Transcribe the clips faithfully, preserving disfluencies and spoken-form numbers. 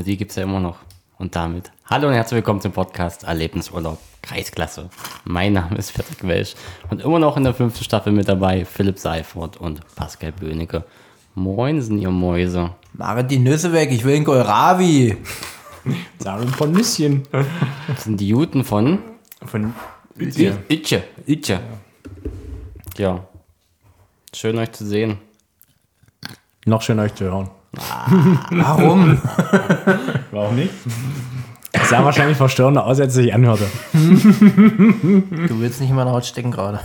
die gibt es ja immer noch. Und damit, hallo und herzlich willkommen zum Podcast Erlebnisurlaub Kreisklasse. Mein Name ist Patrick Welsch und immer noch in der fünften Staffel mit dabei Philipp Seifert und Pascal Böhnecke. Moinsen, ihr Mäuse. Machen die Nüsse weg, ich will einen Kohlrabi. Sagen von Nüsschen. Das sind die Juten von Von Itche. Itche. Itche. Ja. Schön euch zu sehen. Noch schön euch zu hören. Warum? Warum nicht? Das sah wahrscheinlich verstörender aus, als es sich anhörte. Du willst nicht in meiner Haut stecken gerade.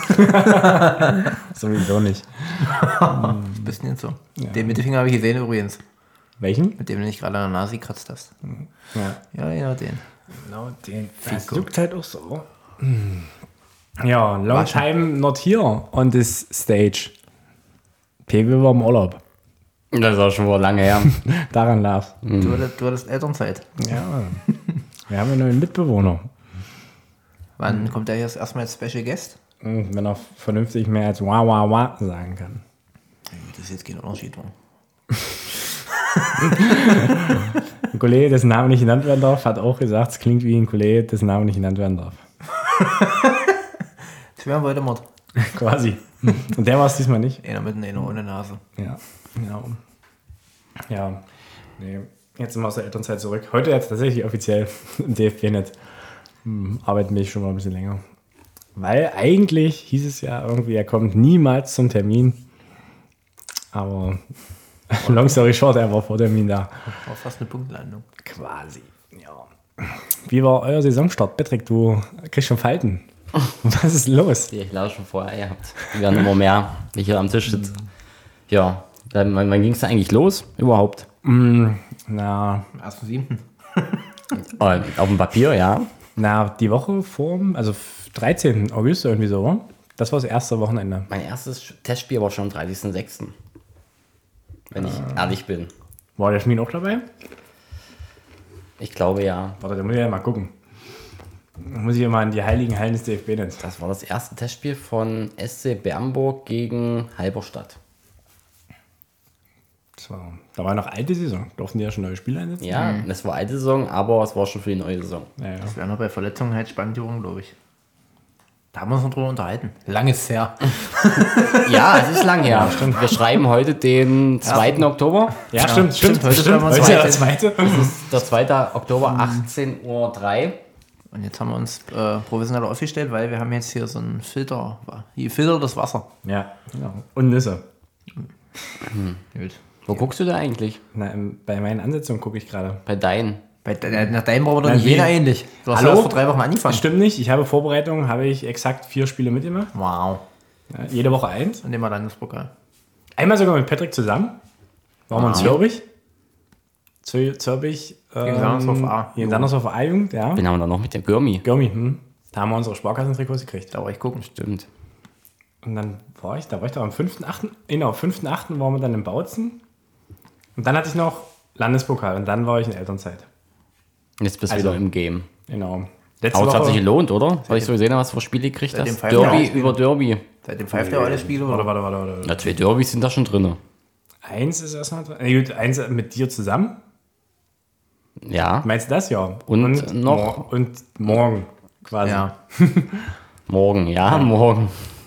Sowieso nicht. Bist nicht so. Ja. Den Mittelfinger habe ich gesehen übrigens. Welchen? Mit dem du nicht gerade an der Nase gekratzt hast. Ja, Ja, ja, den. genau den. Das juckt halt auch so. Ja, long time not here on this stage. P W war im Urlaub. Das ist auch schon wohl lange her. Daran lag's. Du, hattest, du hattest Elternzeit. Ja. Wir haben einen neuen Mitbewohner. Wann kommt der hier erstmal als Special Guest? Wenn er vernünftig mehr als wah wah wah sagen kann. Das ist jetzt kein Unterschied. Ein Kollege, dessen Name nicht genannt werden darf, hat auch gesagt, es klingt wie ein Kollege, dessen Name nicht genannt werden darf. Das wäre ein Voldemort. Quasi. Und der war es diesmal nicht. Einer mit einer ohne Nase. Ja, genau. Ja, nee. Jetzt sind wir aus der Elternzeit zurück. Heute jetzt tatsächlich offiziell im D F B-Net. Hm, arbeiten wir schon mal ein bisschen länger. Weil eigentlich hieß es ja irgendwie, er kommt niemals zum Termin. Aber long story short, er war vor Termin da. War fast eine Punktlandung. Quasi, ja. Wie war euer Saisonstart? Patrick, du kriegst schon Falten. Was ist los? Die ich leider schon vorher gehabt. Wir werden immer mehr, wie ich hier am Tisch sitze. Ja, dann, wann, wann ging es da eigentlich los? Überhaupt? Mm, na, Am ersten siebten Äh, auf dem Papier, ja. na, die Woche vor, also dreizehnten August irgendwie so, oder? Das war das erste Wochenende. Mein erstes Testspiel war schon am dreißigsten sechsten Wenn ich ehrlich bin. War der Schmied auch dabei? Ich glaube ja. Warte, da muss ich ja mal gucken. Da muss ich ja mal in die heiligen Hallen des D F B-Nets. Das war das erste Testspiel von S C Bernburg gegen Halberstadt. Das war, da war noch alte Saison. Durften die ja schon neue Spieler einsetzen? Ja, das war alte Saison, aber es war schon für die neue Saison. Ja, ja. Das wäre noch bei Verletzungen halt spannend, glaube ich. Da haben wir uns noch drüber unterhalten. Langes her. Ja, es ist lang her. Stimmt. Wir schreiben heute den zweiten Oktober. Ja, stimmt, stimmt. Heute stimmt. schreiben wir Heute uns ist ja weiter. der zweite. Der zweite Oktober, achtzehn Uhr drei. Und jetzt haben wir uns äh, professionell aufgestellt, weil wir haben jetzt hier so einen Filter. Hier filtert das Wasser. Ja, genau. Und Nüsse. Gut. Wo guckst du da eigentlich? Na, im- bei meinen Ansetzungen gucke ich gerade. Bei deinen. Bei, de- nach deinem brauchen wir doch Na, nicht wie? jeder ähnlich. Du hast Hallo? ja erst vor drei Wochen angefangen. Stimmt nicht. Ich habe Vorbereitungen, habe ich exakt vier Spiele mitgemacht. Wow. Ja, jede Woche eins. Und nehmen wir Landespokal. Einmal sogar mit Patrick zusammen. Waren wir in Wow. Zürbich. Zür- Zürbich. Ähm, Gegen Sandersdorf A. Gegen Sandersdorf A-Jugend, ja. Wen haben wir da noch mit der Gürmi? Gurmi, hm. Da haben wir unsere Sparkassentrikots gekriegt. Da war ich gucken. Stimmt. Und dann war ich, da war ich doch am fünften achten Genau, fünften achten waren wir dann in Bautzen. Und dann hatte ich noch Landespokal und dann war ich in Elternzeit. Jetzt bist du Also- wieder im Game. Genau. Letzte Aber es hat sich Woche. gelohnt, oder? Weil ich so gesehen habe, was für Spiele gekriegt Seitdem hast. pfeift er Derby auch. über Derby. Seitdem pfeift er alle Spiele. Warte, Oder? warte, warte, warte. Na, zwei Derbys sind da schon drin. Eins ist erstmal drin. Nee, gut, eins mit dir zusammen. Ja, Meinst du das? Ja. Und noch- mor- Und morgen quasi. Ja. morgen, ja, morgen.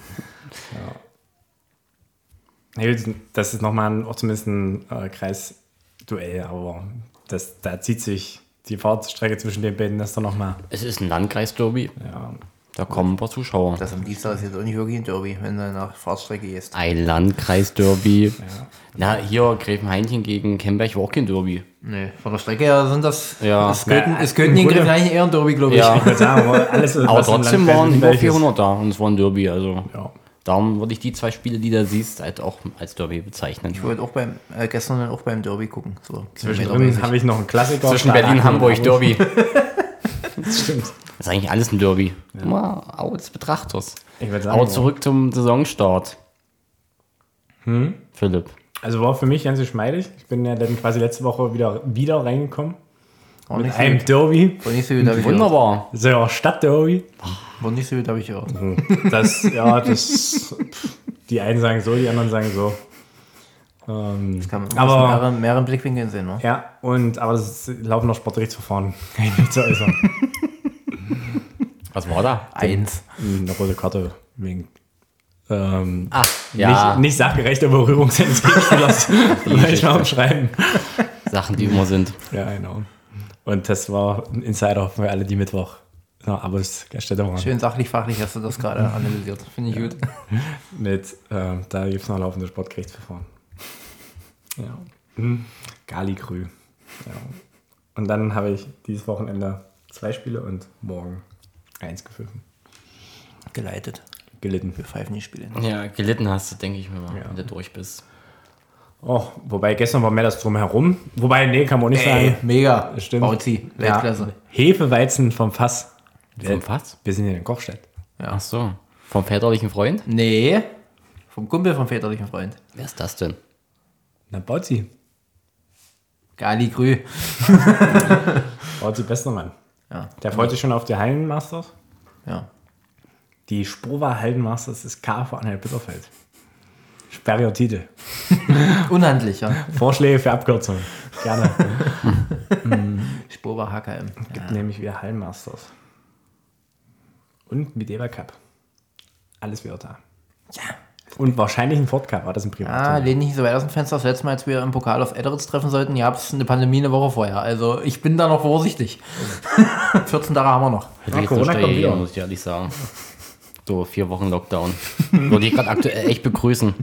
Nee, das ist nochmal ein, auch zumindest ein äh, Kreisduell, aber das, da zieht sich die Fahrtstrecke zwischen den beiden, das dann nochmal. Es ist ein Landkreis-Derby. Ja. Da kommen ein paar Zuschauer. Das am Dienstag ist jetzt auch nicht wirklich ein Derby, wenn du nach Fahrtstrecke gehst. Ein Landkreis-Derby. Na, hier Gräfenhainchen gegen Kemberg war auch kein Derby. Nee, von der Strecke her sind das. Ja. Es könnten, Na, es könnten im in Grunde- Gräfenhainchen eher ein Derby, glaube ich. Ja. Ich würde sagen, aber alles, Aber was im trotzdem Landkreis waren nicht über gleich ist. vierhundert da und es war ein Derby. Also Ja. darum würde ich die zwei Spiele, die du siehst, halt auch als Derby bezeichnen. Ich wollte auch beim, äh, gestern dann auch beim Derby gucken. So, Zwischendrin kilometermäßig. habe ich noch einen Klassiker. Zwischen Start Berlin, Aachen Hamburg, und Derby. Das stimmt. Das ist eigentlich alles ein Derby. Mal Auge des Betrachters. Ich würde sagen, Aber zurück zum Saisonstart. Hm? Philipp. Also war für mich ganz geschmeidig. Ich bin ja dann quasi letzte Woche wieder, wieder reingekommen. War Mit nicht so einem gut. Derby. War nicht so gut, habe ich gehört. Wunderbar. Das ist ja auch Stadtderby. War nicht so gut, habe ich gehört. Das, ja, das. Die einen sagen so, die anderen sagen so. Ähm, Das kann man aber aus mehreren, mehreren Blickwinkeln sehen, ne? ja, und aber es laufen noch Sportgerichtsverfahren. Kann ich nicht zu äußern. Was war da? Eins. Eine rote Karte wegen ähm, Ach, ja. nicht, nicht sachgerechter Berührung seines Gegenspielers. Soll ich mal umschreiben. Sachen, die immer sind. Ja, genau. Und das war ein Insider für alle, die Mittwoch na, Abos erstellt waren. Schön sachlich-fachlich hast du das gerade analysiert. Finde ich gut. Mit, äh, da gibt es noch laufende Sportgerichtsverfahren. Ja. Mhm. Gali-Grü. Ja. Und dann habe ich dieses Wochenende zwei Spiele und morgen eins gepfiffen. Geleitet. Gelitten. Wir pfeifen die Spiele. Ja, gelitten hast du, denke ich mir mal, Ja. wenn du durch bist. Oh, wobei gestern war mehr das Drumherum. Wobei, nee, kann man nicht Ey, sagen. mega. Das stimmt. Bauzi. Weltklasse. Ja. Hefeweizen vom Fass. Vom Fass? Wir sind hier in Kochstedt. Ach so. Vom väterlichen Freund? Nee. Vom Kumpel vom väterlichen Freund. Wer ist das denn? Na, Bauzi. Gali Grü. Bauzi, bester Mann. Ja. Der freut sich schon auf die Hallenmasters. Ja. Die Sprova Hallenmasters ist K V Anhalt Bitterfeld. Sperriger Titel. Unhandlich, ja. Vorschläge für Abkürzungen. Gerne. Spoba H K M. Gibt nämlich wieder Hallenmasters. Und Mideva Cup. Alles wieder da. Ja. Und wahrscheinlich ein Ford Cup. War das ein Ah, Privat? lehn nicht so weit aus dem Fenster. Das letzte Mal, als wir im Pokal auf Edderitz treffen sollten, gab es eine Pandemie eine Woche vorher. Also ich bin da noch vorsichtig. vierzehn Tage haben wir noch. Hätte Ja, ich Corona jetzt kommt nicht wieder. muss ich ehrlich sagen. So, vier Wochen Lockdown. Würde ich gerade aktuell echt begrüßen.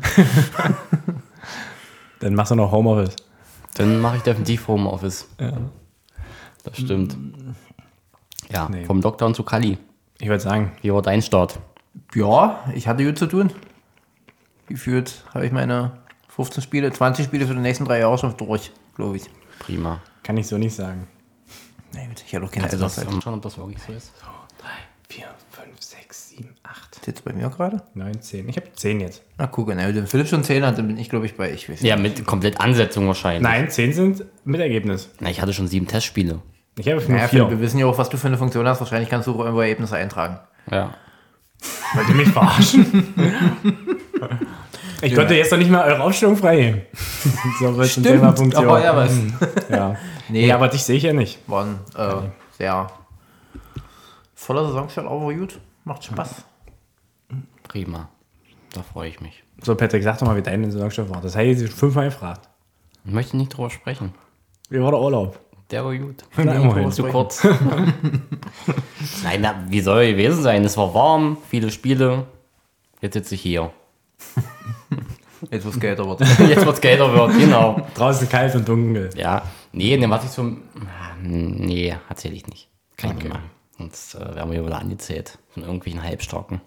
Dann machst du noch Homeoffice. Dann mache ich definitiv Homeoffice. Ja. Das stimmt. Ja, Nee. vom Lockdown zu Kali. Ich würde sagen, Wie war dein Start? Ja, ich hatte gut zu tun. Gefühlt habe ich meine fünfzehn Spiele, zwanzig Spiele für die nächsten drei Jahre schon durch, glaube ich. Prima. kann ich so nicht sagen. Na gut, ich habe doch keine Kannst du das Elternzeit. schauen, ob das wirklich so ist? drei, vier, fünf, sechs, sieben, acht, Ist jetzt bei mir gerade? neun, zehn. Ich habe zehn jetzt. Na gucke, na, wenn Philipp schon zehn hat, dann bin ich glaube ich bei, ich weiß Ja, mit komplett Ansetzung wahrscheinlich. Nein, zehn sind mit Ergebnis. Na, ich hatte schon sieben Testspiele. Ich habe nur Naja, Philipp, wir vier. wissen ja auch, was du für eine Funktion hast. Wahrscheinlich kannst du auch irgendwo Ergebnisse eintragen. Ja. Wollt ihr mich verarschen? Ich konnte jetzt noch nicht mal eure Aufstellung freigeben. So wird zum Thema Funktion. aber ja was. Ja. Nee. Nee, aber dich sehe ich ja nicht. War ein äh, sehr voller Saisonstart, aber gut. Macht Spaß. Prima. Da freue ich mich. So, Patrick, sag doch mal, wie deine Saisonstart war. Das habe ich jetzt fünfmal gefragt. Ich möchte nicht drüber sprechen. Wie war der Urlaub? Der war gut. Na, immerhin. Zu kurz. Nein, na, wie soll er gewesen sein? Es war warm, viele Spiele. Jetzt sitze ich hier. Jetzt was Geld wird. Jetzt wird's kälter wird, genau. Draußen kalt und dunkel. Ja, nee, ne, was ich so. Nee, erzähle ich nicht. Kann ich Okay. nicht machen. Sonst äh, werden wir hier wieder angezählt von irgendwelchen Halbstarken.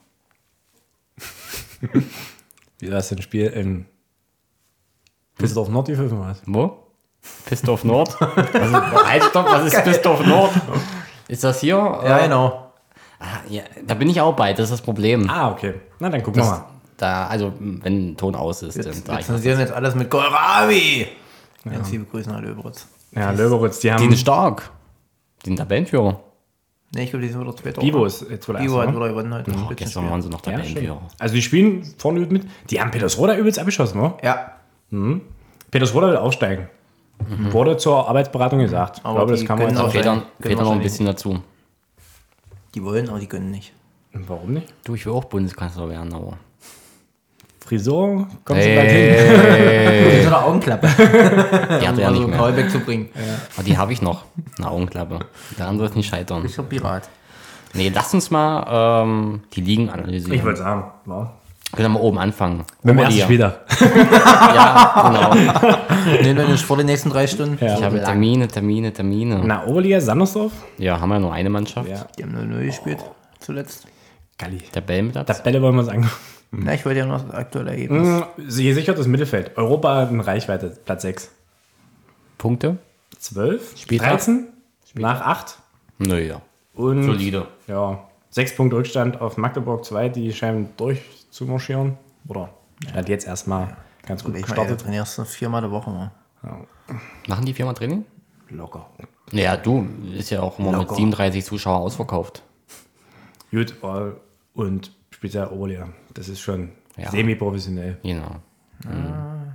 Wie war das denn Spiel in Düsseldorf Nord, wie fünfmal was? Wo? Pistorf Nord? Was ist, halt, stopp, was ist Pistorf Nord? Ist das hier? Ja, Äh, genau. ah, ja, da bin ich auch bei, das ist das Problem. Ah, okay. Na, dann gucken wir Das, mal. da, also, wenn Ton aus ist, dann Jetzt, sag wir ich was. zensieren jetzt alles mit Kohlrabi. Ganz liebe Grüße nach Löberitz. Ja, Löberitz, die Die haben sind stark. Die sind Tabellenführer. Ne, ich glaube, die sind wieder später. Bivo ist jetzt wohl Bivo hat erster, ne? wieder gewonnen heute. Oh, gestern waren sie noch Ja, Tabellenführer. schön. Also die spielen vorne übt mit. Die haben Petersroda übelst abgeschossen, ne? Ja, Petersroda will aufsteigen. Wurde zur Arbeitsberatung gesagt. Ich Aber glaube, das die kann man können jetzt auch- auch. Fehlt dann, können fehlt dann noch ein wahrscheinlich- bisschen dazu. die wollen, aber die können nicht. Warum nicht? Du, ich will auch Bundeskanzler werden, aber. Frisur, kommt sie bald hin. Hey. Mit so einer Augenklappe, Die hat um er ja mal nicht so mehr. Callback zu bringen. Aber die habe ich noch. Eine Augenklappe. Daran soll es nicht scheitern. Ich bin Pirat. Nee, lass uns mal ähm, die Ligen analysieren. Ich wollte sagen, wow. Können wir mal oben anfangen. Mit dem Oberliga. ersten Spieler. Ja, genau. Nee, nee, nicht vor den nächsten drei Stunden. Ja. Ich habe lang. Termine, Termine, Termine. Na, Oberliga, Sandersdorf? Ja, haben wir nur eine Mannschaft. Ja. Die haben null null gespielt zuletzt. Galli. Tabellenplatz. Tabelle wollen wir uns angucken. Na, ich wollte ja noch das aktuelle Ergebnis. Mhm, Je sicher das Mittelfeld. Europa in Reichweite, Platz sechs. Punkte? zwölf, Spieltag? dreizehn, nach acht. Naja. Und Solide. ja, sechs Punkte Rückstand auf Magdeburg zwei, die scheinen durchzumarschieren. Oder hat jetzt erstmal ganz gut Ich meine, du gestartet. trainierst du viermal die Woche mal. Machen die Firma Training? Locker. Ja, du, ist ja auch immer mit Locker. siebenunddreißig Zuschauer ausverkauft. Gut, äh, und spielt ja Oberliga. Das ist schon Ja. semi-professionell. Genau.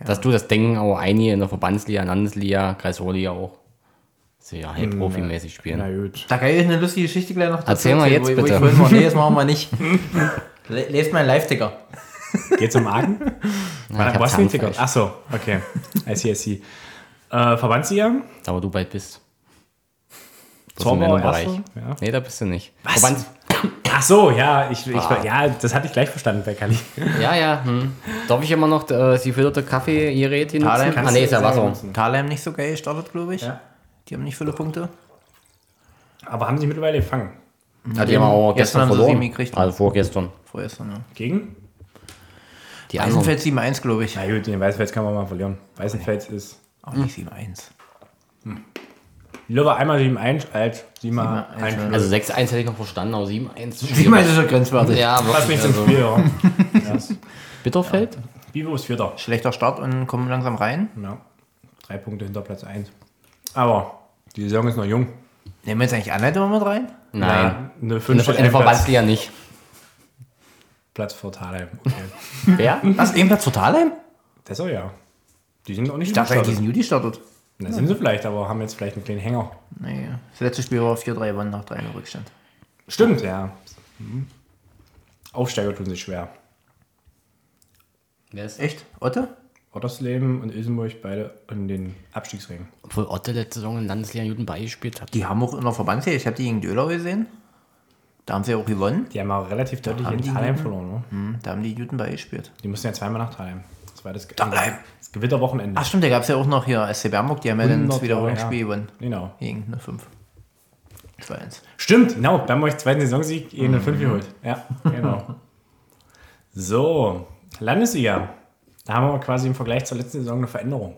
Dass du das denken, auch einige in der Verbandsliga, Landesliga, Kreisliga auch. So, ja, hey, profimäßig spielen. Na gut. Da kann ich eine lustige Geschichte gleich noch dazu Erzähl mal erzählen, jetzt wo, wo bitte. ich vorhin war. Nee, das machen wir nicht. Le- Lest meinen Live-Ticker. Geht's um Argen? Na, ich hab Was für ein Ticker? Zahnfleisch. Ach so, okay. I see, I see. Äh, Verbandsliga? Da wo du bald bist. Das ist im Zorbauer Männerbereich. Erste? Ja. Nee, da bist du nicht. Was? Verbands Ach so, ja, ich, ich, Ah. ja, das hatte ich gleich verstanden bei Kali. ja, ja. Hm. Darf ich immer noch äh, die filterte Kaffeegerät hier nutzen? Thalheim Ah, nee, ist ja Wasser. Thalheim nicht so geil gestartet, glaube ich. Ja. Die haben nicht viele Punkte. Aber haben sich mittlerweile gefangen. Ja, die haben auch Gestern gestern haben sie verloren. sieben gekriegt. Also vorgestern. Vorgestern, ja. Gegen? Die anderen. Eisenfeld sieben eins, glaube ich. Na gut, den Weißenfels kann man mal verlieren. Weißenfels ist Auch nicht sieben eins. lieber einmal sieben eins als siebenmal sieben eins, eins. Also sechs eins hätte ich noch verstanden, aber sieben eins. sieben eins ist schon grenzwertig. Ja, Fast wirklich. nicht zum Also. Spiel, ja. Ja. Bitterfeld? Bibo ist Vierter. Schlechter Start und kommen langsam rein. Ja. Drei Punkte hinter Platz eins. Aber die Saison ist noch jung. Nehmen wir jetzt eigentlich Anleitung mit rein? Nein. Na, eine In der, fünf in der Verbandsliga nicht. Platz vor Thalheim. Okay. Wer? Was? Ebenfalls zu Thalheim? Das auch ja. Die sind auch nicht Ich dachte eigentlich, die gestartet. sind Juli startet. Na, sind sie vielleicht, aber haben jetzt vielleicht einen kleinen Hänger. Nee, das letzte Spiel war vier drei gewonnen nach drei Rückstand. Stimmt, ja. Mhm. Aufsteiger tun sich schwer. Wer ist? Echt? Otte? Ottersleben und Ilsenburg beide in den Abstiegsrängen. Obwohl Otte letzte Saison in Landesliga Juden beigespielt hat. Die haben auch in der Verbandsliga, ich habe die gegen Dölau gesehen. Da haben sie auch gewonnen. Die haben auch relativ deutlich haben in die Thalheim Juden? verloren. Ne? Hm, da haben die Juden beigespielt. Die mussten ja zweimal nach Thalheim. Das war das, Thalheim. das Gewitterwochenende. Ach stimmt, da gab es ja auch noch hier S C Bernburg, die haben ja dann das hundert Wiederholungsspiel ja. gewonnen. Genau. Gegen eine fünf. zwei eins. Stimmt, genau. Wir haben euch zweiten Saisonsieg in der fünf geholt. Ja, genau. So, Landesliga. Da haben wir quasi im Vergleich zur letzten Saison eine Veränderung.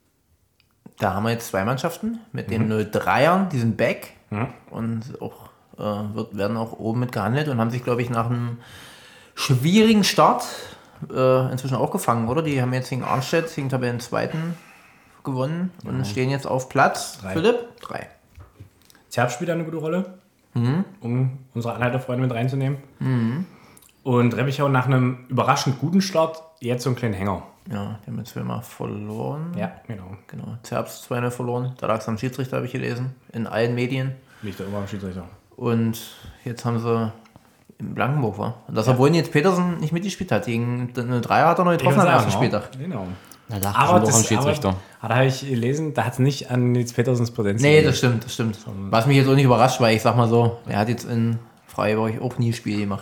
Da haben wir jetzt zwei Mannschaften mit den null dreiern, die sind back und auch, äh, wird, werden auch oben mit gehandelt und haben sich, glaube ich, nach einem schwierigen Start äh, inzwischen auch gefangen, oder? Die haben jetzt gegen Arnstedt, gegen Tabellenzweiten gewonnen und stehen jetzt auf Platz, Drei. Philipp? Drei. Zerb spielt da eine gute Rolle, um unsere Anhalterfreunde mit reinzunehmen. Und Reppichau nach einem überraschend guten Start jetzt so einen kleinen Hänger. Ja, die haben jetzt zweimal verloren. Ja, genau. Genau. Zerbst zwei null verloren. Da lag es am Schiedsrichter, habe ich gelesen. In allen Medien. Liegt da immer am Schiedsrichter. Und jetzt haben sie in Blankenburg war. Und das, obwohl jetzt Petersen nicht mitgespielt hat. Gegen eine Dreier hat er noch getroffen am ersten Spieltag. Genau. Da lag Aber, schon doch das, am Schiedsrichter. aber, aber da habe ich gelesen, da hat es nicht an Nils Petersens Präsenz Nee, gelegen. das stimmt, das stimmt. Was mich jetzt auch nicht überrascht, weil ich sag mal so, er hat jetzt in Freiburg auch nie Spiel gemacht.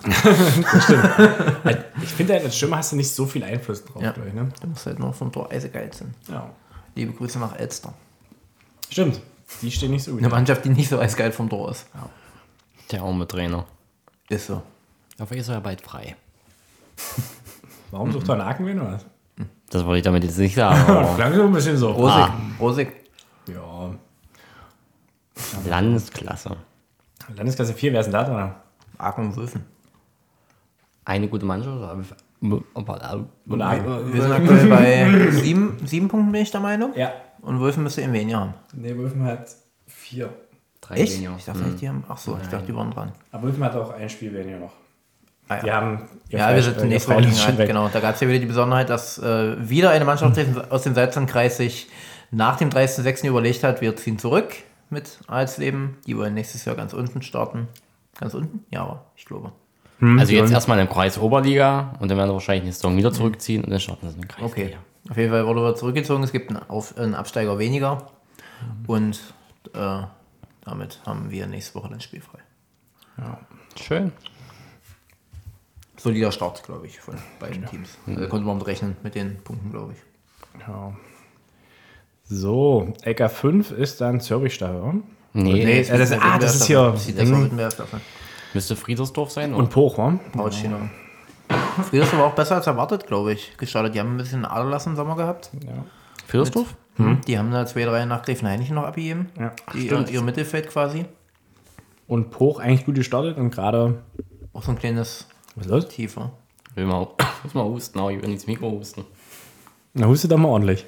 Ich finde halt, als Stürmer hast du nicht so viel Einfluss drauf, Ja. glaube ich. Ne? Du musst halt nur vom Tor eisegeil sind. Ja. Liebe Grüße nach Elster. Stimmt. Die stehen nicht so gut. Eine Mannschaft, die nicht so eisegeil vom Tor ist. Der arme Trainer. Ist so. Aber ist er ja bald frei. Warum sucht er einen Haken oder was? Das wollte ich damit jetzt nicht sagen. Aber Klang so ein bisschen so. Rosig. Ah. Rosig. Ja. Landesklasse. Landesklasse vier, wer ist denn da dran? Aachen und Wülfen. Eine gute Mannschaft. aber- Und Aachen. Wir sind aktuell bei sieben, sieben Punkten, bin ich der Meinung. Ja. Und Wülfen müsste eben weniger haben. Nee, Wülfen hat vier. Drei Echt? weniger. Ich dachte nicht, die haben. Ach so, ich dachte, die waren dran. Aber Wülfen hat auch ein Spiel weniger noch. Ah, Die haben ihr Ja, wir Fleisch- sind ihr nächste Woche Fleisch gegen schon halt, weg. genau. Da gab es ja wieder die Besonderheit, dass äh, wieder eine Mannschaft aus dem Salzlandkreis sich nach dem dreißigsten sechsten überlegt hat, wir ziehen zurück mit Alsleben. Die wollen nächstes Jahr ganz unten starten. Ganz unten? Ja, aber ich glaube. Also jetzt erstmal im Kreis Oberliga und dann werden wir wahrscheinlich eine Saison wieder zurückziehen und dann starten sie in den Kreis. Okay. Auf jeden Fall wurde er zurückgezogen. Es gibt einen, Auf einen Absteiger weniger. Und äh, damit haben wir nächste Woche dann spielfrei. Schön. Solider Start, glaube ich, von beiden Teams. Also konnte man rechnen mit den Punkten, glaube ich. Ja. So, L K fünf ist dann Zürich-Staffel, oder? Nee, Nee, äh, das, ah, das ist hier Das ist die Württemberg-Staffel. müsste Friedersdorf sein, und oder? Poch, wa? Pautschino. Friedersdorf war auch besser als erwartet, glaube ich, gestartet. Die haben ein bisschen Aderlass im Sommer gehabt. Ja. Friedersdorf? Die haben da zwei, drei nach Gräfenhainichen noch abgegeben. Ja. Die, ihr, ihr Mittelfeld quasi. Und Poch eigentlich gut gestartet und gerade. Auch so ein kleines Was ist los? Tiefer. Will mal, muss mal husten, aber ich will nicht ins Mikro husten. Na, hustet doch mal ordentlich.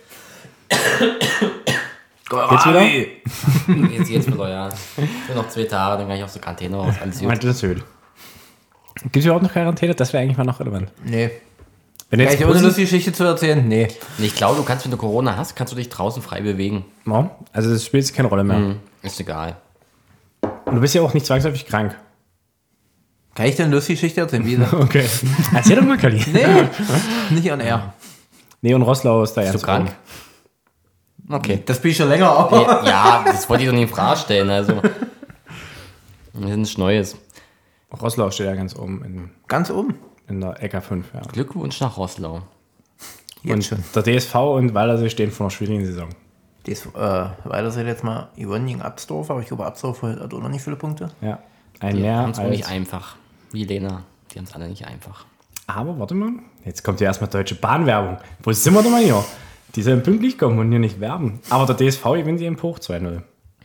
Geht's wieder? Jetzt, jetzt wieder, ja. Nur noch zwei Tage, dann kann ich aus der Quarantäne raus. Alles gut. Meinte das gut. Gibt es überhaupt noch Quarantäne? Das wäre eigentlich mal noch relevant. Nee. Wenn Ja, jetzt ich habe eine Bussi- lustige Geschichte zu erzählen. Nee. Und ich glaube, du kannst, wenn du Corona hast, kannst du dich draußen frei bewegen. Ja, also das spielt jetzt keine Rolle mehr. Hm, ist egal. Und du bist ja auch nicht zwangsläufig krank. Kann ich dir eine lustige Geschichte erzählen? Wie gesagt? Okay. Erzähl doch mal, Kali. Nee, nicht on air. Nee, und Rosslau ist da Bist ganz du krank? oben. Okay. Das bin ich schon länger, aber... Ja, ja, das wollte ich doch nicht in Frage stellen. Also, das ist nichts Neues. Rosslau steht ja ganz oben in, Ganz oben. in der Ecke fünf. Ja. Glückwunsch nach Rosslau. Jetzt Und schon. der D S V und Waldersee stehen vor einer schwierigen Saison. Das, äh, weiter sind jetzt mal gewonnen gegen Absdorf, aber ich glaube, Absdorf hat auch noch nicht viele Punkte. Ja. Ein Die mehr haben es auch nicht als... einfach. Wie Lena. Die haben es alle nicht einfach. Aber warte mal, jetzt kommt ja erstmal Deutsche Bahnwerbung. Wo sind wir denn mal hier? Die sollen pünktlich kommen und hier nicht werben. Aber der D S V gewinnt eben hoch zwei null.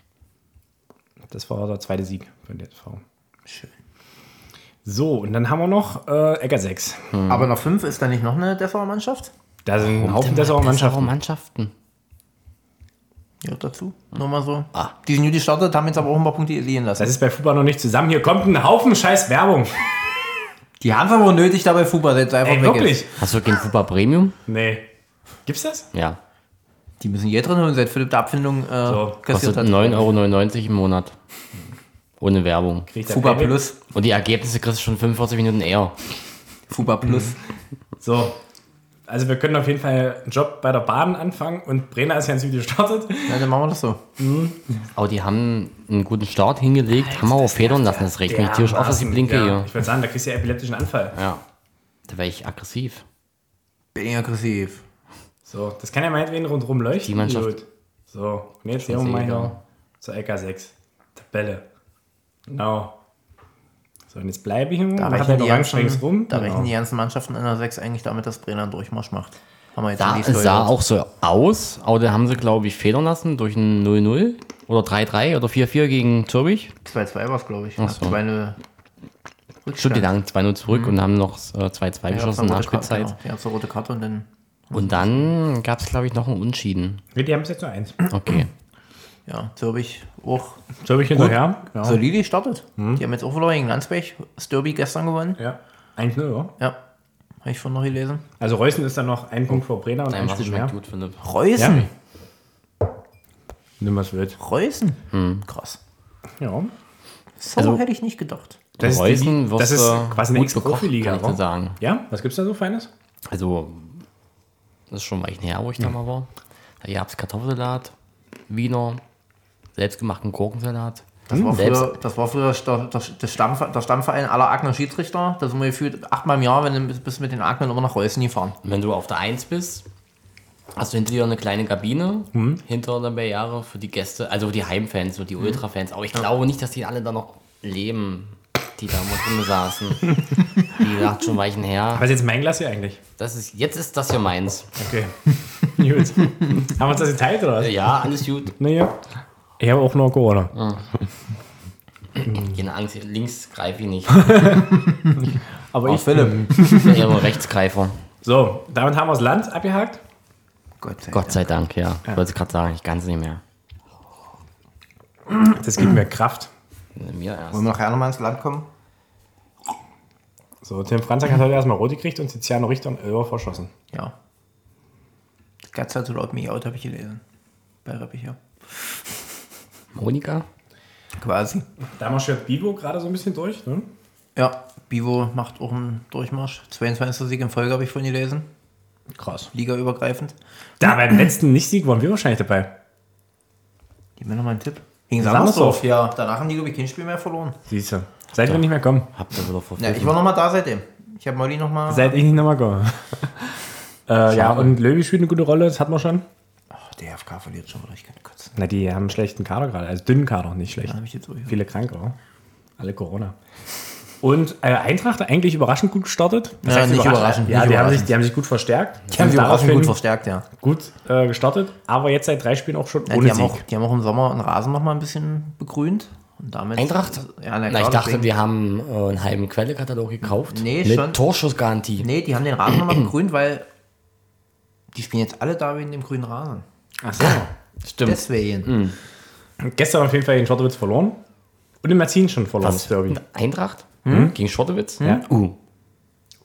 Das war der zweite Sieg für den D S V. Schön. So, und dann haben wir noch äh, Egger sechs. Aber nach fünf ist da nicht noch eine Dessauer Mannschaft? Da sind ein Haufen Bessere Dessauer Mannschaften. Mannschaften. Ja, dazu. Nur mal so. Ah. Die sind new gestartet, haben jetzt aber auch ein paar Punkte liegen lassen. Das ist bei Fußball noch nicht zusammen. Hier kommt ein Haufen scheiß Werbung. Die haben es aber nötig, dabei Fußball jetzt einfach Ey, weg wirklich? ist. Hast du gegen Fupa Premium? Nee. Gibt's das? Ja. Die müssen hier drin holen, seit Philipp die Abfindung äh, So, kassiert Kostet hat. neun Euro neunundneunzig im Monat. Ohne Werbung. Kriegt der Fuba Payback? Plus. Und die Ergebnisse kriegst du schon fünfundvierzig Minuten eher. Fuba Plus. So. Also wir können auf jeden Fall einen Job bei der Bahn anfangen und Brenner ist ja ins Video gestartet. Ja, dann machen wir das so. Aber die haben einen guten Start hingelegt, haben aber auch federn lassen. Das regt mich tierisch auf, dass ich blinke ja, hier. Ich würde sagen, da kriegst du ja epileptischen Anfall. Ja. Da wäre ich aggressiv. Bin ich aggressiv. So, das kann ja meinetwegen rundherum leuchten. Die Mannschaft- Gut. So, und jetzt Schon hier mal sehr hier egal. zur L K sechs. Tabelle. Genau. So, und jetzt bleibe ich hier. Da Man hat rechnen, ja die Orange ganzen, ringsrum. da Genau. rechnen die ganzen Mannschaften in der sechs eigentlich damit, dass Brenner einen Durchmarsch macht. Haben wir jetzt Da in die Story sah gehört. auch so aus, aber da haben sie, glaube ich, federn lassen durch ein null null oder drei drei oder vier vier gegen Zürich. zwei zwei war es, glaube ich. Ach so. zwei null Stimmt, die lagen zwei null zurück und haben noch äh, zwei zwei Ja, geschossen nach rote Karte, Spielzeit. genau. Ja, zur rote Karte und dann. Und dann gab es, glaube ich, noch einen Unschieden. Nee, die haben es jetzt nur eins. Okay. Ja, Zürich auch So habe ich hinterher. Ja. solide gestartet. Die haben jetzt auch verloren gegen Landsberg. Das Derby gestern gewonnen. ja. eins null, ja. Ja, habe ich vorhin noch gelesen. Also Reußen ist dann noch ein Punkt vor Brenner und Dein ein Wasser Spiel mehr. schmeckt gut, Philipp. Reußen. Ja. Nimm was wird. Reußen. Krass. Ja. So Also- hätte ich nicht gedacht. Das Reußen ist, die, das ist wirst du quasi eine gut gekocht, Ex-Profi-Liga, kann ich dir oder? sagen. Ja? Was gibt's da so Feines? Also, das ist schon Weichen her, wo ich da mal war. Da gab es Kartoffelsalat, Wiener, selbstgemachten Gurkensalat. Das war Selbst- früher, das war früher der, der, der, Stammverein, der Stammverein aller Agner Schiedsrichter. Da sind wir gefühlt achtmal im Jahr, wenn du bist mit den Agnern immer nach Reußen gefahren. Wenn du auf der eins bist, hast du hinter dir eine kleine Kabine, hinter der Barriere für die Gäste, also die Heimfans und die Ultrafans. Aber ich glaube nicht, dass die alle da noch leben, die da mal drin saßen. Die sagt schon Weichen her. Was ist jetzt mein Glas hier eigentlich? Das ist, jetzt ist das hier meins. Okay. Gut. Haben wir uns das geteilt oder was? Ja, alles gut. Naja. Ich habe auch nur Corona. Keine Angst, links greife ich nicht. Aber Oh, ich. Philipp. Ich bin eher nur Rechtsgreifer. So, damit haben wir das Land abgehakt. Gott sei Gott sei Dank, ja. Ich wollte es gerade sagen, ich kann es nicht mehr. Das gibt mir Kraft. Mir erst. Wollen wir nachher nochmal ins Land kommen? So, Tim Franzak hat heute erstmal rot gekriegt und Tiziano Richter und Elber verschossen. Ja. Ganz hat so laut Me Out, habe ich gelesen. Bei Reppicher. Monika? Quasi. Da marschiert Bibo gerade so ein bisschen durch, ne? Ja, Bivo macht auch einen Durchmarsch. zweiundzwanzigster Sieg in Folge habe ich vorhin gelesen. Krass. Ligaübergreifend. Da beim letzten Nicht-Sieg waren wir wahrscheinlich dabei. Gib mir nochmal einen Tipp. Gegen Sandersdorf. Sandersdorf, ja. Danach haben die, glaube ich, kein Spiel mehr verloren. Siehst du. Seit wir nicht mehr kommen. Habt ihr wieder Ja, verpfiffen. ich war nochmal da seitdem. Ich habe Molly nochmal. Seit ich nicht nochmal komme. äh, ja, und Löwy spielt eine gute Rolle, das hat man schon. Ach, der F K verliert schon wieder. Ich kann kotzen. Na, die haben einen schlechten Kader gerade. Also dünnen Kader, nicht schlecht. Da habe ich jetzt durch. Viele krank, oder? Alle Corona. Und äh, Eintracht eigentlich überraschend gut gestartet. Was Ja, heißt nicht überraschend, Ja, nicht die, haben überraschend. sich, die haben sich gut verstärkt. Die haben sie Sind überraschend daraufhin gut verstärkt, ja. gut äh, gestartet, aber jetzt seit drei Spielen auch schon ja ohne die, haben Sieg. auch, die haben auch im Sommer einen Rasen nochmal ein bisschen begrünt. Und damit, Eintracht? Ja, na, Na, ich klar, dachte, deswegen- die haben äh, einen halben Quellekatalog gekauft. Nee, mit schon. Torschussgarantie. Nee, die haben den Rasen nochmal begrünt, weil die spielen jetzt alle da wegen dem grünen Rasen. Ach so. Stimmt. Deswegen. Gestern auf jeden Fall in Schottowitz verloren. Und in Merzin schon verloren, Was? das Derby. Eintracht? Hm? Gegen Schottowitz? Ja. Uh.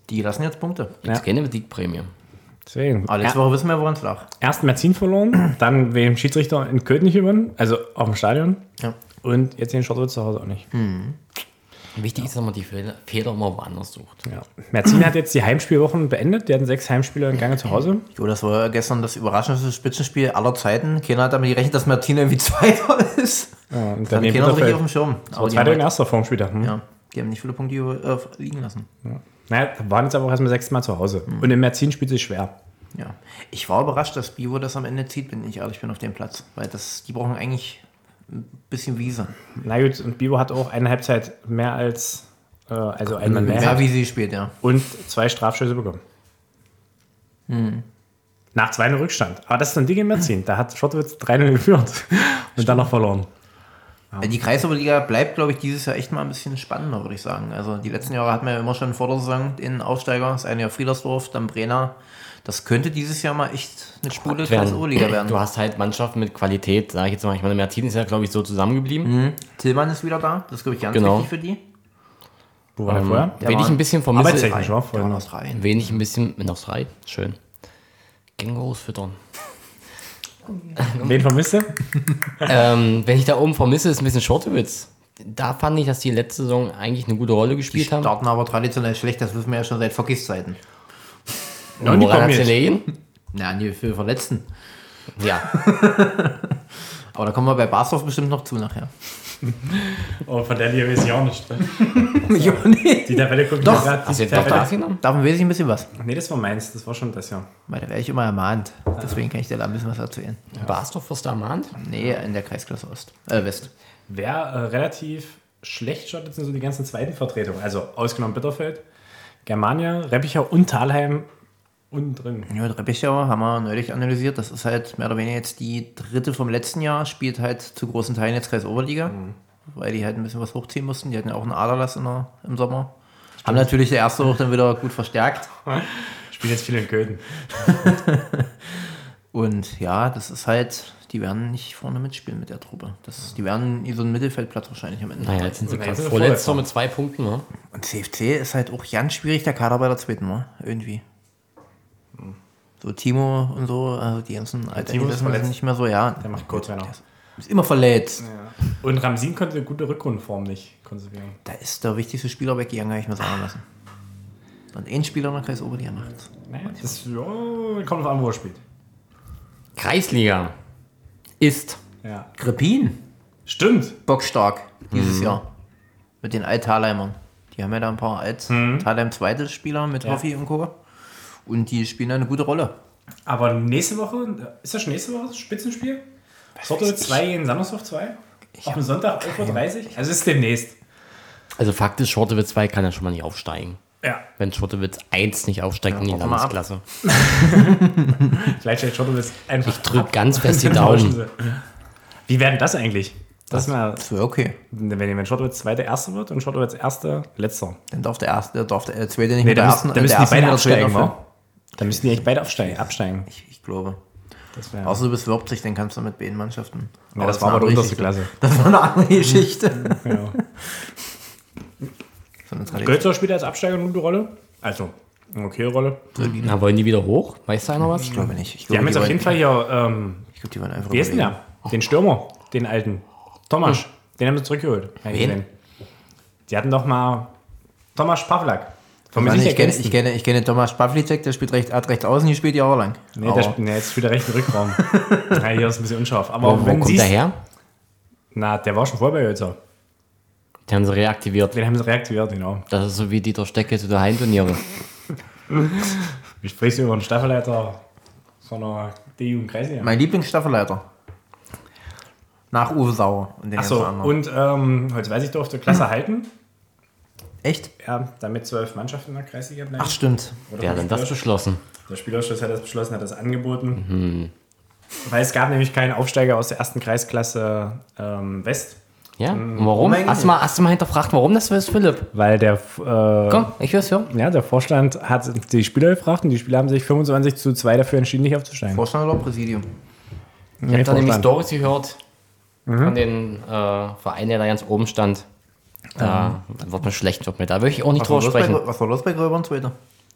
Die lassen jetzt Punkte. Jetzt keine Siegprämie. Deswegen. Aber letzte Woche wissen wir, woran es lag. Erst Merzin verloren, dann wegen dem Schiedsrichter in Köln nicht gewonnen, also auf dem Stadion. Ja. Und jetzt den Schottwitz zu Hause auch nicht. Wichtig ist, dass man die Fehler, Fehler immer woanders sucht. Ja. Merzin hat jetzt die Heimspielwochen beendet. Die hatten sechs Heimspiele in Gange zu Hause. Jo, das war gestern das überraschendste Spitzenspiel aller Zeiten. Keiner hat damit gerechnet, dass Merzin irgendwie Zweiter ist. Ja, und Das hat daneben keiner so richtig auf Bitterfeld. dem Schirm. Aber Aber die Zweiter haben, in halt, erster Form später. Hm? ja, die haben nicht viele Punkte äh, liegen lassen. Naja, waren jetzt aber auch erstmal sechs Mal zu Hause. Und in Merzin spielt sich schwer. Ja. Ich war überrascht, dass Bivo das am Ende zieht, wenn ich ehrlich bin, auf dem Platz. Weil das, die brauchen eigentlich ein bisschen Wiese. Na gut, und Bibo hat auch eine Halbzeit mehr als, äh, also einmal mehr, Mehr wie sie spielt, ja. und zwei Strafschüsse bekommen. Nach zwei null Rückstand. Aber das ist ein Ding in Merzin. Da hat Schottwitz drei null geführt und dann noch verloren. Die Kreisoberliga bleibt, glaube ich, dieses Jahr echt mal ein bisschen spannender, würde ich sagen. Also die letzten Jahre hatten wir ja immer schon vor der Saison den Aufsteiger. Das eine Jahr Friedersdorf, dann Brenner. Das könnte dieses Jahr mal echt eine coole Kreisoberliga werden. Du hast halt Mannschaften mit Qualität, sage ich jetzt mal. Ich meine, Merzin ist ja, glaube ich, so zusammengeblieben. Mhm. Tillmann ist wieder da. Das ist, glaube ich, ganz Genau. wichtig für die. Wo war er vorher? Der Wen ich war- ein bisschen vermisse, Arbeitstechnisch war Der vorher war noch. aus Australien. wen ich ein bisschen, mit noch frei, schön. Kängurus füttern. Wen vermisst du? ähm, wenn ich da oben vermisse, ist ein bisschen Schottewitz. Da fand ich, dass die letzte Saison eigentlich eine gute Rolle Die gespielt haben. starten aber traditionell schlecht. Das wissen wir ja schon seit Vergiss-Zeiten. Ja, und die Woran kommen hat's jetzt. gelegen? Ja, die für Verletzten. Ja. Aber da kommen wir bei Basdorf bestimmt noch zu nachher. Oh, von der Liga weiß ich auch nicht. Ja, nee. Die Tabelle guckt Doch. mir grad- Hast du die jetzt doch Tabelle- das genommen? Davon weiß ich ein bisschen was. Nee, das war meins. Das war schon das Jahr. Weil da wäre ich immer ermahnt. Deswegen kann ich dir da ein bisschen was erzählen. Basdorf wirst du ermahnt? Nee, in der Kreisklasse Ost. Äh, West. Wer äh, relativ schlecht schaut, sind so die ganzen zweiten Vertretungen. Also ausgenommen Bitterfeld, Germania, Reppichau und Thalheim unten drin. Ja, Reppichau haben wir neulich analysiert. Das ist halt mehr oder weniger jetzt die dritte vom letzten Jahr. Spielt halt zu großen Teilen jetzt Kreisoberliga. Weil die halt ein bisschen was hochziehen mussten. Die hatten ja auch einen Aderlass in der, im Sommer. Haben natürlich der erste auch dann wieder gut verstärkt. Spielt jetzt viel in Köln. Und ja, das ist halt, die werden nicht vorne mitspielen mit der Truppe. Das, die werden so einen Mittelfeldplatz wahrscheinlich am Ende. Naja, jetzt sind sie Nein, gerade jetzt sind sie vorletzter vorletzter. mit zwei Punkten, ne? Und C F C ist halt auch ganz schwierig, der Kader bei der zweiten, ne? Irgendwie. So Timo und so, also die ganzen alten Timo ist Ältesten verletzt. sind nicht mehr so, ja. Der macht Co-Trainer. Ist immer verletzt. Und Ramsin konnte eine gute Rückrundenform nicht konservieren. Da ist der wichtigste Spieler weggegangen, habe ich mir sagen lassen. Und ein Spieler in der Kreisoberliga macht's. Naja, das ja, kommt auf an, wo er spielt. Kreisliga ist Ja. Krepin, Stimmt. bockstark dieses Jahr. Mit den Alt-Thalheimern. Die haben ja da ein paar Alt-Thalheim-zweite Spieler mit Ja. Hoffi und Co. Und die spielen da eine gute Rolle. Aber nächste Woche, ist das schon nächste Woche das Spitzenspiel? Sorte zwei gegen Sandersdorf zwei? Auf dem Sonntag elf Uhr dreißig? Also ist demnächst. Also faktisch, Schottewitz zwei kann ja schon mal nicht aufsteigen. Ja. Wenn Schottewitz eins nicht aufsteigt in die warte mal ab. Landesklasse. Vielleicht stellt Schottewitz einfach. Ich drück ganz fest die Tauschen Daumen. sie. Wie wäre denn das eigentlich? Das ist mal, Das wäre okay. wenn, wenn Schottewitz zweiter Erster wird und Schottewitz Erster Letzter. Dann darf der erste, der darf der zweite nicht Nee, mit da der müssen, ersten. da müssen der die ersten beide mit der zweiten absteigen, aufhören. wa? Da müssen die echt beide absteigen. absteigen. Ich, ich glaube. Das wäre. Außer du bist Leipzig, dann kannst du mit beiden Mannschaften. Ja, das ist war eine aber die andere unterste Geschichte. Klasse. Das war eine andere Geschichte. Ja. So eine Tradition. Götzer spielt als Absteiger eine gute Rolle. Also, eine okay Rolle. Na, wollen die wieder hoch? Weiß da einer was? Ich glaube nicht. Ich Die glaube, haben jetzt auf wollen- jeden Fall hier, ähm, Ich glaube, die wollen einfach wie ist denn überleben. der? Den Stürmer, den alten. Thomas, den haben sie zurückgeholt. Hab ich Wen? gesehen. Die hatten doch mal Thomas Pavlak. Von mir Mann, sicher ich, kenne, kennst ich, du. kenne, ich kenne Thomas Pavlicek, der spielt recht, hat rechts außen gespielt jahrelang. Nee, Aber der, sp- nee, jetzt spielt er rechten Rückraum. Ja, hier ist ein bisschen unscharf. Aber Wo, wo wenn kommt siehst, der her? Na, der war schon vorher bei Jölzer. Die haben sie reaktiviert. Den haben sie reaktiviert, genau. Das ist so wie Dieter Stecke zu der Heimturniere. Wie sprichst du über einen Staffelleiter von einer D-Jugend-Kreisliga? mein Lieblingsstaffelleiter. Nach Uwe Sauer und den Achso, ganzen anderen. und ähm, heute weiß ich, durfte Klasse halten. Echt? Ja, damit zwölf Mannschaften in der Kreisliga bleiben. Ach, stimmt. Oder Wer hat denn das Spieler- beschlossen? Der Spielausschuss hat das beschlossen, hat das angeboten. Weil es gab nämlich keinen Aufsteiger aus der ersten Kreisklasse ähm, West. Ja? Und warum? Moment. Hast du, mal, hast du mal hinterfragt, warum das so ist, Philipp? Weil der, äh, Komm, ich hör's hören. ja, der Vorstand hat die Spieler gefragt und die Spieler haben sich fünfundzwanzig zu zwei dafür entschieden, nicht aufzusteigen. Vorstand oder Präsidium? Ich habe da nämlich Vorstand. Stories gehört von den äh, Vereinen, der da ganz oben stand. Da wird mir schlecht, wird mir da wirklich auch nicht Was war, drüber los bei, sprechen. was war los bei Gröbern zweiter?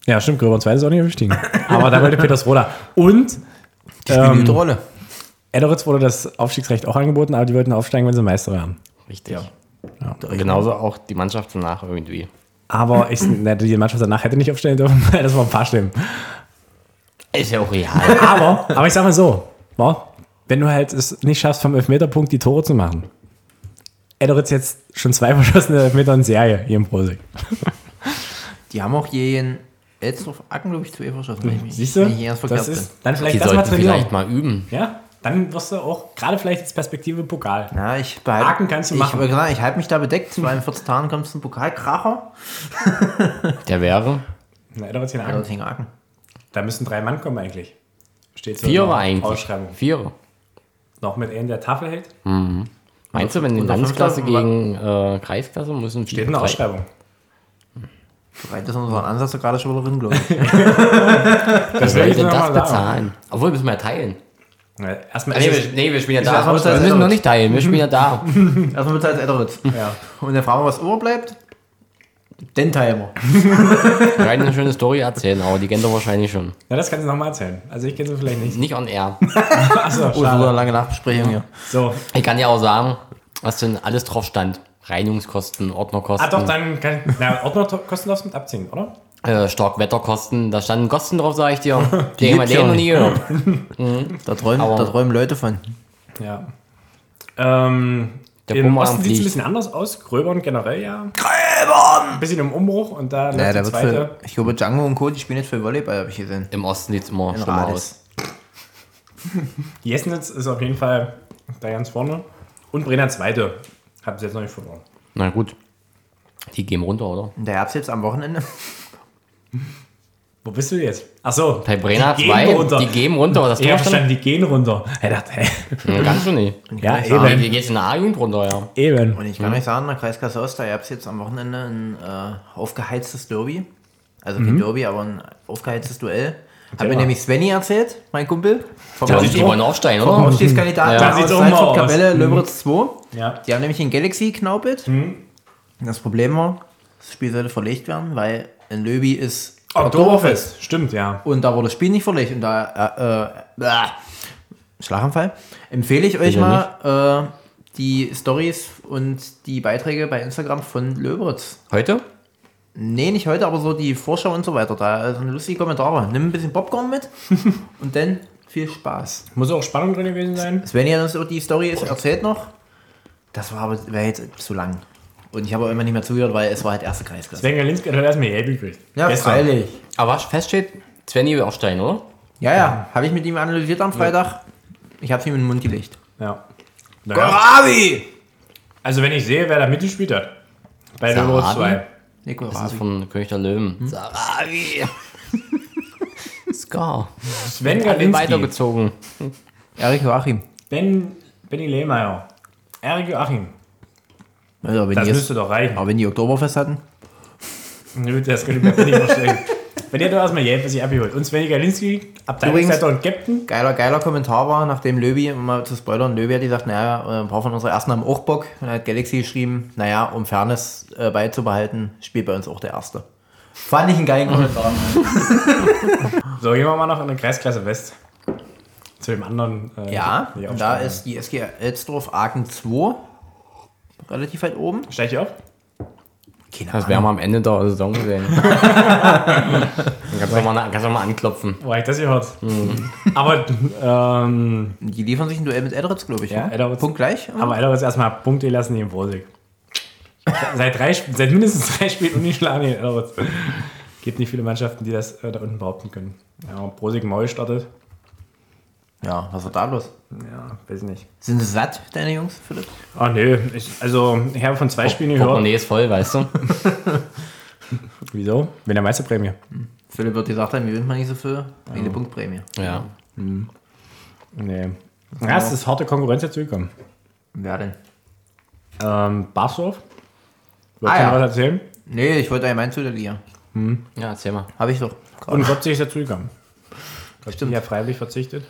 Ja, stimmt, Gröbern zwei ist auch nicht aufgestiegen. Aber da wollte Petersroda. Und Die spielen eine gute Rolle. Edderitz wurde das Aufstiegsrecht auch angeboten, aber die wollten aufsteigen, wenn sie Meister werden. Richtig. Ja. Und genauso auch die Mannschaft danach irgendwie. Aber ich, ne, die Mannschaft danach hätte nicht aufstellen dürfen, weil das war ein paar Stimmen. Ist ja auch real. Aber, aber ich sag mal so, wa? Wenn du halt es nicht schaffst, vom Elfmeterpunkt die Tore zu machen. Edderitz jetzt schon zwei verschossene Elfmeter in Serie hier im Prosig. Die haben auch je in Elsdorf-Acken, glaube ich, zwei verschossen. wenn ich mich- Siehst du? wenn ich nicht ganz verkehrt Das bin. ist dann vielleicht Die das mal sollten trainieren. vielleicht mal üben. Ja, dann wirst du auch gerade vielleicht als Perspektive Pokal. Ja, ich behalte, Haken kannst du ich, machen. wollte sagen, ich halte mich da bedeckt, weil in vierzehn Tagen kommt es ein Pokalkracher. Der wäre Na, Edderitz hier Also Haken. gegen Aachen. Da müssen drei Mann kommen eigentlich. Steht so in Vierer der eigentlich. Ausschreibung. Vierer. Noch mit einem, der Tafel hält. Meinst du, wenn die Unter Landesklasse Fünfter? gegen äh, Kreisklasse müssen Steht in der Ausschreibung. Soweit ist unser Ansatz gerade schon wieder drin, glaube ich. Das Wer will ich will noch das mal sagen. bezahlen? Obwohl, müssen wir ja teilen. Ja, erstmal Nee, ist wir, nee, wir spielen ja ist da. erstmal Wir Zeit müssen noch Edderitz. nicht teilen, wir spielen ja da. Erstmal mit als Edderitz. es, ja. Und der Frage, was überbleibt, den teilen wir. Wir werden eine schöne Story erzählen, aber die kennt ihr wahrscheinlich schon. ja, das kannst du nochmal erzählen. Also ich kenne sie vielleicht nicht. Nicht on air. Achso, Oh, das wurde eine lange Nachbesprechung hier. So. Ich kann ja auch sagen, was denn alles drauf stand. Reinigungskosten, Ordnerkosten, Ah doch, dann kann na, Ordnerkosten darfst du mit abziehen, oder? äh, Starkwetterkosten. Da standen Kosten drauf, sag ich dir. Die Die haben wir gibt's ja noch nie gehört. Da träumen, Aber- da träumen Leute von. Ja. Ähm, Der Im Bumerang Osten sieht es ein fliegt. bisschen anders aus. Gröbern generell, ja. Gröbern! Ein bisschen im Umbruch und da läuft Ja, die da wird zweite. für, ich glaube, Django und Co., die spielen jetzt für Volleyball, habe ich gesehen. Im Osten sieht es immer In schlimmer Rades. aus. Jesnitz ist auf jeden Fall da ganz vorne. Und Brenner zweite. Hat bis jetzt noch nicht verloren. Na gut. Die gehen runter, oder? Und der Herbst jetzt am Wochenende. Wo bist du jetzt? Achso. Bei Brenner die zwei, gehen runter. die gehen runter. Das Ich Tor hab stand. verstanden, die gehen runter. Ich dachte, hä? Ja, ganz schön nicht. Ja, ich Die, eben. die geht in der A-Jugend runter, ja. Eben. Und ich kann euch sagen, in der Kreisklasse Ost, da gab es jetzt am Wochenende ein äh, aufgeheiztes Derby. Also kein Derby, aber ein aufgeheiztes Duell. Hat mir mal. nämlich Svenny erzählt, mein Kumpel. Vom Ja, Aufstieg- die wollen aufsteigen, vom oder? Aufstiegskandidaten Ja. aus Sieht so mal Salzburg aus. Kapelle, Löberitz zwei. Ja. Die haben nämlich in Galaxy knaupelt. Das Problem war, das Spiel sollte verlegt werden, weil in Löwy ist Oktoberfest. Stimmt, ja. Und da wurde das Spiel nicht verlegt. Und da, äh, äh, äh, Schlaganfall. Empfehle ich euch Bitte mal äh, die Stories und die Beiträge bei Instagram von Löberitz. Heute? Nee, nicht heute, aber so die Vorschau und so weiter. Da sind lustige Kommentare. Nimm ein bisschen Popcorn mit und dann viel Spaß. Muss auch Spannung drin gewesen sein. Svenny hat uns so die Story ist, erzählt noch. Das war aber wäre jetzt zu lang. Und ich habe auch immer nicht mehr zugehört, weil es war halt erste Kreisklasse. Sven Galinski hat heute erstmal Geld gekriegt. Ja, Gestern. freilich. Aber was feststeht, Svenny will aufsteigen, oder? Ja, ja. Habe ich mit ihm analysiert am Freitag. Ich habe es ihm in den Mund gelegt. Ja. Naja. Kohlrabi! Also wenn ich sehe, wer da mitgespielt hat. Bei Sarabi? Löberitz zwei. Nee, Das ist Kohlrabi. von König der Löwen. Sarabi. Scar. Sven Alle Galinski. weitergezogen. Erik Joachim. Ben, Benny Lehmeier. Erik Joachim. Also, wenn Das die jetzt, müsste doch reichen. aber wenn die Oktoberfest hatten. Nö, das könnte ich mir nicht vorstellen. Wenn ihr doch erstmal Geld, was ich abgeholt. Und Sven Galinski, Abteilungsleiter und Captain. Geiler, geiler Kommentar war, nachdem Löwy, um mal zu spoilern, Löwy hat gesagt, naja, ein paar von unserer ersten haben auch Bock. Und dann hat Galaxy geschrieben, naja, um Fairness äh, beizubehalten, spielt bei uns auch der Erste. Fand ich einen geilen Kommentar. So, gehen wir mal noch in der Kreisklasse West. Zu dem anderen. Äh, Ja, die und da Aufsteiger. ist die S G Elsdorf-Aachen zwei relativ weit oben. Steig ich auf? Keine Das Ahnung. werden wir am Ende der Saison sehen. Dann kannst du auch mal, kannst du auch mal anklopfen. Wo hab ich das gehört? Aber, ähm, Die liefern sich ein Duell mit Edritz, glaube ich. Ja, ne? Edderitz. Punkt gleich. aber Edder wird erstmal Punkte lassen hier im Vorsig. Seit, drei, Sp- seit mindestens drei Spielen ungeschlagen hier in Edderitz. Gibt nicht viele Mannschaften, die das äh, da unten behaupten können. Ja, Prosig neu startet. Ja, was war da los? Ja, weiß nicht. Sind sie satt, deine Jungs, Philipp? Ah, nö. Ich, also, ich habe von zwei Spielen gehört. Portemonnaie ist voll, weißt du? Wieso? Wenn der Meisterprämie. Philipp wird gesagt haben, wie gewinnt man nicht so viel? Wie eine Punktprämie. Ja. Nee. Ja, es ist harte Konkurrenz dazugekommen. Wer denn? Ähm, Barsdorf. Wolltest Ah, du noch ja. was erzählen? Nee, ich wollte ja meinen zu der Liga. Ja, erzähl mal. Habe ich doch. gerade. Und Gott ist dazugekommen. Gott Stimmt. ja freiwillig verzichtet.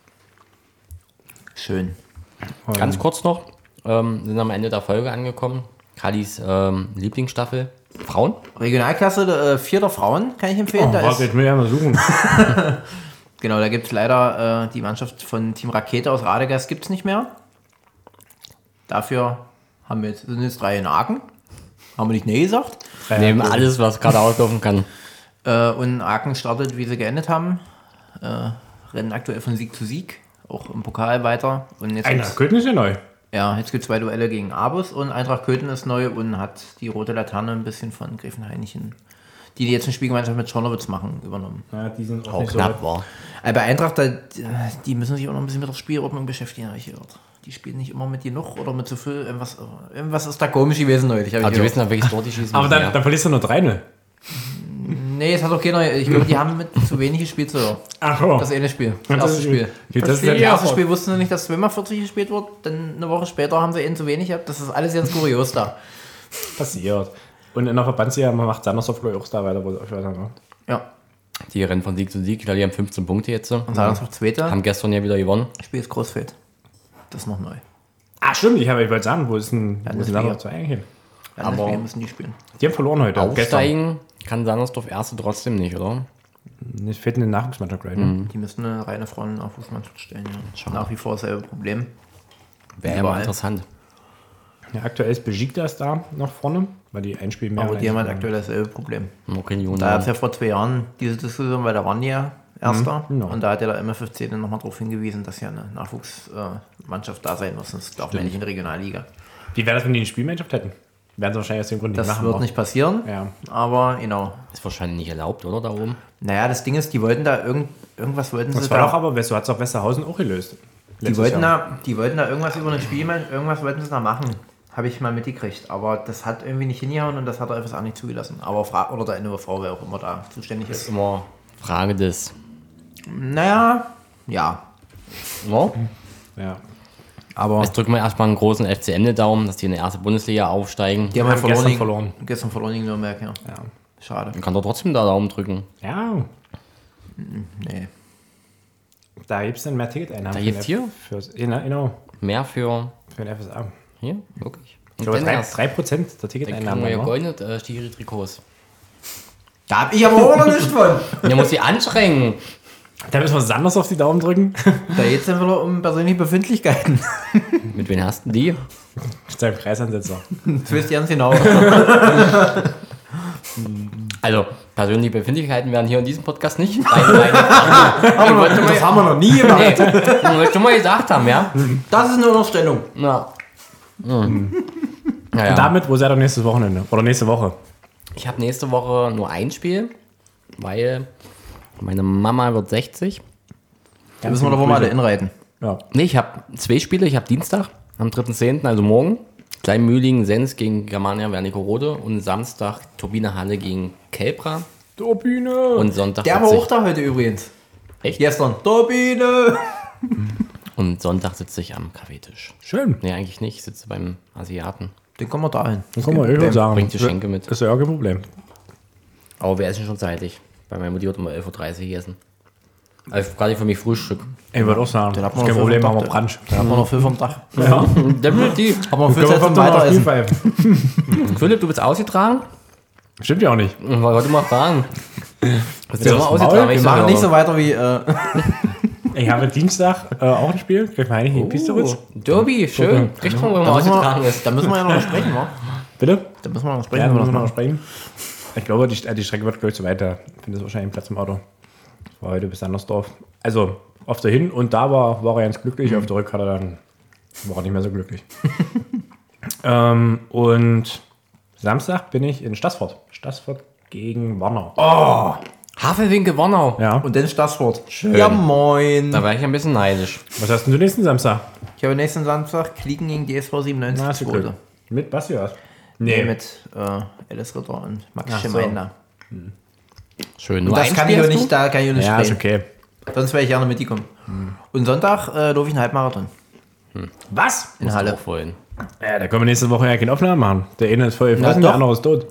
Schön. Ganz kurz noch, ähm, sind am Ende der Folge angekommen. Kallis ähm, Lieblingsstaffel, Frauen? Regionalklasse, äh, vierter Frauen, kann ich empfehlen. Oh, da warte, ist, ich will ja mal suchen. genau, da gibt es leider äh, die Mannschaft von Team Rakete aus Radegast gibt es nicht mehr. Dafür haben wir jetzt, sind jetzt drei in Aachen. Haben wir nicht nee gesagt. Ja, Nehmen cool. alles, was gerade auslaufen kann. Äh, und Aachen startet, wie sie geendet haben. Äh, rennen aktuell von Sieg zu Sieg. Auch im Pokal weiter. Und jetzt Einer, gibt's- Köthen ist ja neu. Ja, jetzt gibt es zwei Duelle gegen Abus und Eintracht Köthen ist neu und hat die rote Laterne ein bisschen von Gräfenhainichen, die, die jetzt eine Spielgemeinschaft mit Schornowitz machen, übernommen. Ja, die sind auch, Auch nicht knapp so. war. Aber bei Eintracht, da, die müssen sich auch noch ein bisschen mit der Spielordnung beschäftigen, habe ich gehört. Die spielen nicht immer mit genug oder mit zu viel. Irgendwas, irgendwas ist da komisch gewesen neulich. Aber die wissen ja wirklich dort, die schießen. Aber müssen, dann, ja. dann verlierst du nur drei null. Nee, es hat auch keiner. Ich glaube, die haben mit zu wenig gespielt. So. Ach so. Das eine Spiel. Das Das erste ist- Spiel. Okay, das ist Im ja die ersten Antwort. Spiel wussten sie nicht, dass zweimal vierzig gespielt wird. Dann eine Woche später haben sie eben zu wenig gehabt. Das ist alles ganz kurios da. Passiert. Und in der Verbandsliga macht Sandersdorf glaube ich auch da weiter, wo ich weiß nicht, ne? Ja. Die rennen von Sieg zu Sieg. Ich glaube, die haben fünfzehn Punkte jetzt. Und sagen noch Zweiter. Haben gestern ja wieder gewonnen. Spiel ist Großfeld. Das ist noch neu. Ah, stimmt, ich, habe, ich wollte sagen, wo ist denn, wo ist denn Landesliga. Sandersdorf eigentlich hin? Landesliga müssen die spielen. Die haben verloren heute. Gestern. Aufsteigen kann Sandersdorf Erste trotzdem nicht, oder? Es fehlt eine Nachwuchsmannschaft gleich, ne? Die müssen eine reine Frauen-Nachwuchsmannschaft stellen. Ja. Nach wie vor dasselbe Problem. Wäre ja mal Überall. interessant. Ja, aktuell ist Besiktas da noch vorne, weil die ein Spiel mehr Aber die haben halt eigentlich- aktuell dasselbe Problem. Okay, Juni. Da gab es ja vor zwei Jahren diese Diskussion, weil da waren die ja Erster. genau. Und da hat ja der M F F C dann nochmal darauf hingewiesen, dass ja eine Nachwuchsmannschaft da sein muss. Sonst darf man nicht in der Regionalliga. Wie wäre das, wenn die eine Spielmannschaft hätten? Werden sie wahrscheinlich aus dem Grund nicht Das machen. wird aber- nicht passieren. Ja. Aber genau. Ist wahrscheinlich nicht erlaubt, oder? Da oben. Naja, das Ding ist, die wollten da irgend, irgendwas wollten Das sie war da. doch aber, so hat es auch Westerhausen auch gelöst. Die Letztes wollten, Jahr. da, die wollten da irgendwas über ein Spiel, irgendwas wollten sie da machen. Habe ich mal mitgekriegt. Aber das hat irgendwie nicht hingehauen und das hat er einfach auch nicht zugelassen. Aber Fra oder der N O V, wer auch immer da zuständig ist. Immer Frage des. Naja, ja. No? Ja. Aber Jetzt drücken wir erstmal einen großen F C M den Daumen, dass die in die erste Bundesliga aufsteigen. die haben halt haben gestern verloren. verloren. Gestern verloren gegen Nürnberg, ja. Ja. Schade. Man kann doch trotzdem da Daumen drücken. Ja. Nee. Da gibt es dann mehr Ticketeinnahmen. Da für gibt's den hier? F- Fürs, genau, genau, Mehr für. für den F S A. Hier? Wirklich? Ich Und glaube, dann drei- erst. drei Prozent der Dann kriegen Ticketeinnahmen. wir ja ne? goldene äh, Stiri-Trikots. Da hab ich aber auch noch nicht von. Der muss sie anstrengen. Da müssen wir Sanders auf die Daumen drücken. Da geht es dann wieder um persönliche Befindlichkeiten. Mit wem hast du die? Mit seinem Preisansetzer. Das wisst ihr ganz genau. Also, persönliche Befindlichkeiten werden hier in diesem Podcast nicht. Nein, nein. Ich wollte schon mal, haben wir noch nie gemacht. nee, ich wollte schon mal gesagt haben, ja? Das ist eine Unterstellung. Na. Mhm. Naja. Und damit, wo seid ihr nächstes Wochenende? Oder nächste Woche? Ich habe nächste Woche nur ein Spiel, weil meine Mama wird sechzig. Da müssen wir doch wohl mal alle inreiten. Ja. Nee, ich habe zwei Spiele. Ich habe Dienstag am dritten zehnten, also morgen, Kleinmühlingen, Sens gegen Germania Wernigerode und Samstag Turbine Halle gegen Kelbra Turbine! und Sonntag Der war sitze auch da heute übrigens. Echt? Gestern. Turbine. ich, und Sonntag sitze ich am Kaffeetisch. Schön. Nee, eigentlich nicht. Ich sitze beim Asiaten. Den kommen wir da hin. Dann kommen wir, ich würde sagen. Bringt die Schenke mit. Ist ja kein Problem. Aber wir essen schon zeitig. Bei meiner Mutti wird um elf Uhr dreißig gegessen. Also gerade für mich Frühstück. Ich würde auch sagen, Dann das hat ist man kein noch Problem, fünf machen wir am Brunch. Dann haben wir noch viel vom Dach. Ja. Definitiv. Aber noch viel Können wir Zeit zum verdammt noch Weiteressen. Spielpfeifen. Philipp, du bist ausgetragen? Stimmt ja auch nicht. Ich wollte mal fragen. Bist du Ja, immer das ausgetragen? Maul. wenn ich Wir so machen nicht so höre? weiter wie... Äh, Ich habe Dienstag äh, auch ein Spiel. Kriegt man eigentlich in Piesteritz? Oh, Derby, schön. Okay. Richtig, wenn man da, müssen ausgetragen wir, ist. da müssen wir ja noch sprechen, wa? Bitte? Da müssen wir noch Ja, sprechen. dann wenn wir müssen wir das noch machen. sprechen. Ich glaube, die, äh, die Strecke wird, glaube ich, zu weit. Da findest du wahrscheinlich einen Platz im Auto. War heute bis Sandersdorf. Also, auf der Hin- und da war, war er ganz glücklich. Auf der Rück hat er dann, war er nicht mehr so glücklich. ähm, und Samstag bin ich in Stassfurt. Stassfurt gegen Warnau. Oh, Havelwinkel Warnau. Ja. und dann Stassfurt. Ja, moin. Da war ich ein bisschen neidisch. Was hast denn du nächsten Samstag? Ich habe nächsten Samstag Klicken gegen D S V siebenundneunzig. hast du Zweite. Glück. Mit Basti was? Nee, mit äh, Alice Ritter und Max Ach so. Schemeinder. Schön. Nur Das ein kann Spiel ich auch hast du? nicht, da kann ich auch nicht Ja, ist sprechen. okay. Sonst wäre ich gerne mitgekommen. Und Sonntag äh, laufe ich einen Halbmarathon Was? in Musst du Halle. auch vorhin. Ja, da können wir nächste Woche ja keine Aufnahme machen. Der eine ist voll Na gefressen, der doch. andere ist tot.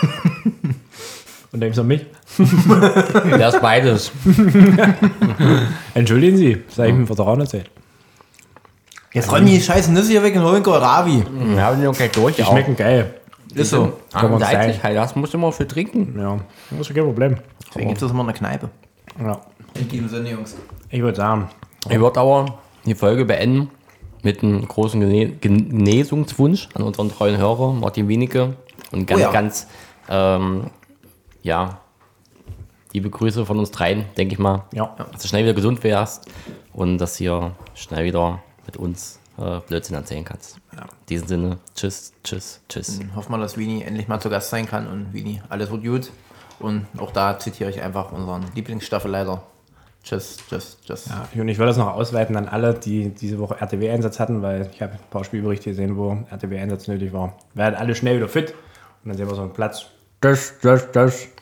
Und dann ist noch mich. Das ist beides. Entschuldigen Sie, das habe ich im Vertrauen erzählt. Jetzt räumen die scheiß Nüsse hier weg und holen Kohlrabi. Wir haben die noch gleich durch. Die auch. schmecken geil. Ist so. Kann man Leipzig, sein. das musst du immer für trinken. Ja, das ist kein Problem. Deswegen gibt es immer in der Kneipe. Ja. In diesem Sinne, Jungs. Ich würde sagen, Ich würde aber die Folge beenden mit einem großen Gene Genesungswunsch an unseren treuen Hörer Martin Wienicke und ganz, Oh ja. ganz, ähm, ja, liebe Grüße von uns dreien, denke ich mal. ja. Dass du schnell wieder gesund wärst und dass du hier schnell wieder mit uns äh, Blödsinn erzählen kannst. Ja. In diesem Sinne, tschüss, tschüss, tschüss. Dann hoffen wir, dass Vini endlich mal zu Gast sein kann. Und Vini, alles wird gut. Und auch da zitiere ich einfach unseren Lieblingsstaffelleiter. Tschüss, tschüss, tschüss. Ja, und ich würde das noch ausweiten an alle, die diese Woche R T W-Einsatz hatten, weil ich habe ein paar Spielberichte gesehen, wo R T W-Einsatz nötig war. Werden alle schnell wieder fit und dann sehen wir so einen Platz. Das, das, das.